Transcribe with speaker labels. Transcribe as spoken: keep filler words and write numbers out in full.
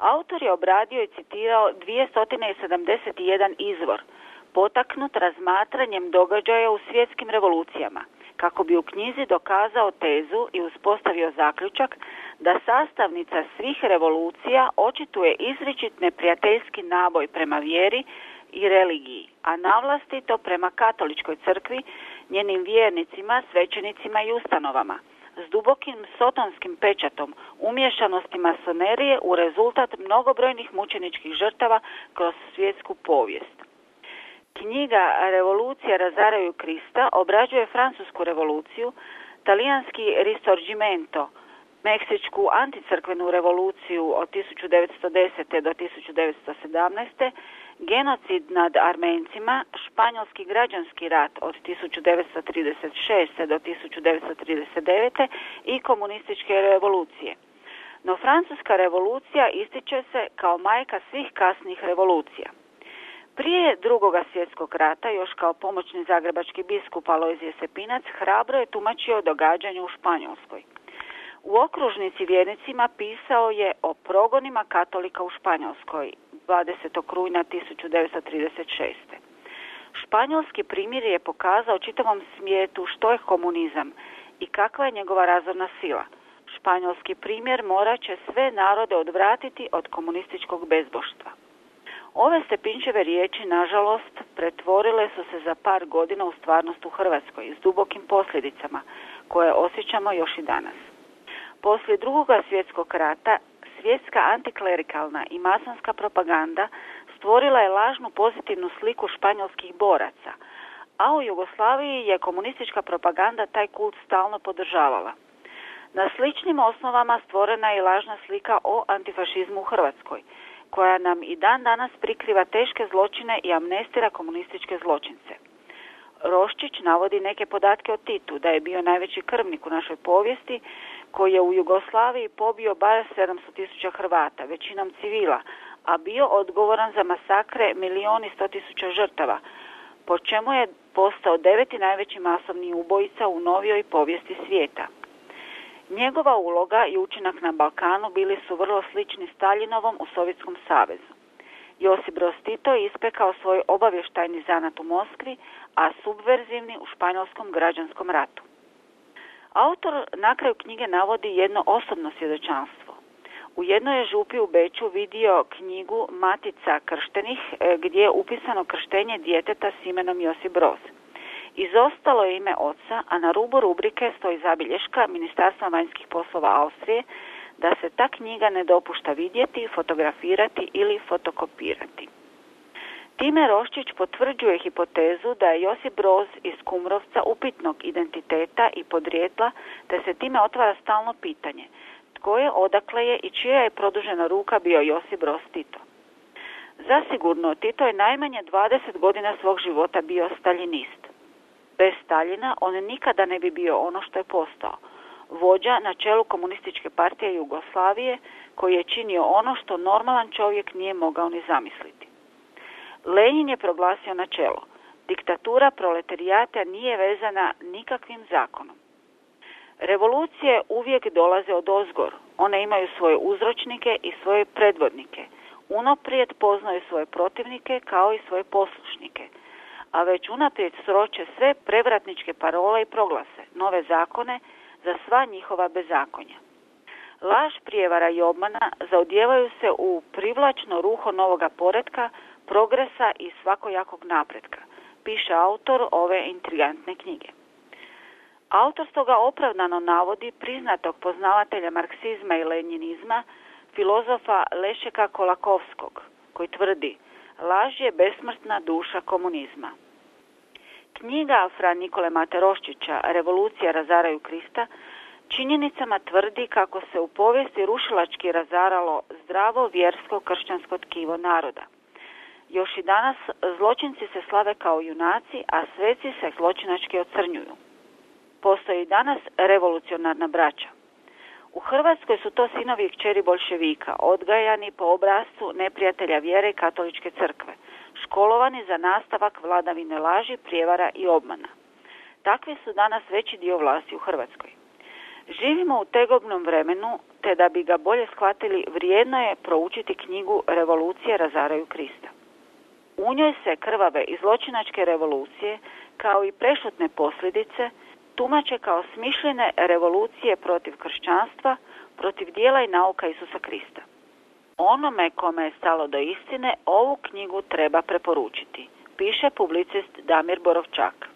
Speaker 1: Autor je obradio i citirao dvjesto sedamdeset jedan izvor, potaknut razmatranjem događaja u svjetskim revolucijama, kako bi u knjizi dokazao tezu i uspostavio zaključak da sastavnica svih revolucija očituje izričit neprijateljski naboj prema vjeri i religiji, a navlastito prema katoličkoj crkvi, njenim vjernicima, svećenicima i ustanovama, s dubokim sotonskim pečatom umješanosti masonerije u rezultat mnogobrojnih mučeničkih žrtava kroz svjetsku povijest. Knjiga Revolucija razaraju Krista obrađuje francusku revoluciju, talijanski Risorgimento, meksičku anticrkvenu revoluciju od tisuću devetsto desete. do tisuću devetsto sedamnaeste. genocid nad Armencima, španjolski građanski rat od tisuću devetsto trideset šeste. do tisuću devetsto trideset devete. i komunističke revolucije. No francuska revolucija ističe se kao majka svih kasnijih revolucija. Prije drugoga svjetskog rata, još kao pomoćni zagrebački biskup Alojzije Stepinac, hrabro je tumačio događanje u Španjolskoj. U okružnici vjernicima pisao je o progonima katolika u Španjolskoj dvadesetog rujna tisuću devetsto trideset šeste. Španjolski primjer je pokazao čitavom svijetu što je komunizam i kakva je njegova razorna sila. Španjolski primjer morat će sve narode odvratiti od komunističkog bezboštva. Ove Stepinčeve riječi, nažalost, pretvorile su se za par godina u stvarnost u Hrvatskoj s dubokim posljedicama koje osjećamo još i danas. Poslije drugoga svjetskog rata, svjetska antiklerikalna i masonska propaganda stvorila je lažnu pozitivnu sliku španjolskih boraca, a u Jugoslaviji je komunistička propaganda taj kult stalno podržavala. Na sličnim osnovama stvorena je lažna slika o antifašizmu u Hrvatskoj, koja nam i dan danas prikriva teške zločine i amnestira komunističke zločince. Roščić navodi neke podatke o Titu, da je bio najveći krvnik u našoj povijesti, koji je u Jugoslaviji pobio bar sedamsto tisuća Hrvata, većinom civila, a bio odgovoran za masakre milijun i sto tisuća žrtava, po čemu je postao deveti najveći masovni ubojica u novijoj povijesti svijeta. Njegova uloga i učinak na Balkanu bili su vrlo slični Staljinovom u Sovjetskom savezu. Josip Broz Tito je ispekao svoj obavještajni zanat u Moskvi, a subverzivni u španjolskom građanskom ratu. Autor na kraju knjige navodi jedno osobno svjedočanstvo. U jednoj je župi u Beču vidio knjigu Matica krštenih, gdje je upisano krštenje djeteta s imenom Josip Broz. Izostalo je ime oca, a na rubu rubrike stoji zabilješka Ministarstva vanjskih poslova Austrije da se ta knjiga ne dopušta vidjeti, fotografirati ili fotokopirati. Time Roščić potvrđuje hipotezu da je Josip Broz iz Kumrovca upitnog identiteta i podrijetla, te se time otvara stalno pitanje tko je, odakle je i čija je produžena ruka bio Josip Broz Tito. Zasigurno, Tito je najmanje dvadeset godina svog života bio staljinist. Bez Staljina on nikada ne bi bio ono što je postao, vođa na čelu Komunističke partije Jugoslavije, koji je činio ono što normalan čovjek nije mogao ni zamisliti. Lenin je proglasio načelo: diktatura proletarijata nije vezana nikakvim zakonom. Revolucije uvijek dolaze od ozgor, one imaju svoje uzročnike i svoje predvodnike, unaprijed poznaju svoje protivnike kao i svoje poslušnike, a već unaprijed sroče sve prevratničke parole i proglase, nove zakone za sva njihova bezakonja. Laž, prijevara i obmana zaodijevaju se u privlačno ruho novoga poretka, progresa i svakojakog napretka, piše autor ove intrigantne knjige. Autor stoga opravdano navodi priznatog poznavatelja marksizma i lenjinizma, filozofa Lešeka Kolakovskog, koji tvrdi: laž je besmrtna duša komunizma. Knjiga Fra Nikole Mate Roščića Revolucija razaraju Krista činjenicama tvrdi kako se u povijesti rušilački razaralo zdravo vjersko kršćansko tkivo naroda. Još i danas zločinci se slave kao junaci, a sveci se zločinački ocrnjuju. Postoji i danas revolucionarna braća. U Hrvatskoj su to sinovi i kćeri boljševika, odgajani po obrascu neprijatelja vjere i katoličke crkve, školovani za nastavak vladavine laži, prijevara i obmana. Takvi su danas veći dio vlasti u Hrvatskoj. Živimo u tegobnom vremenu, te da bi ga bolje shvatili, vrijedno je proučiti knjigu Revolucije razaraju Krista. U njoj se krvave i zločinačke revolucije, kao i prešutne posljedice, tumače kao smišljene revolucije protiv kršćanstva, protiv dijela i nauka Isusa Krista. Onome kome je stalo do istine, ovu knjigu treba preporučiti, piše publicist Damir Borovčak.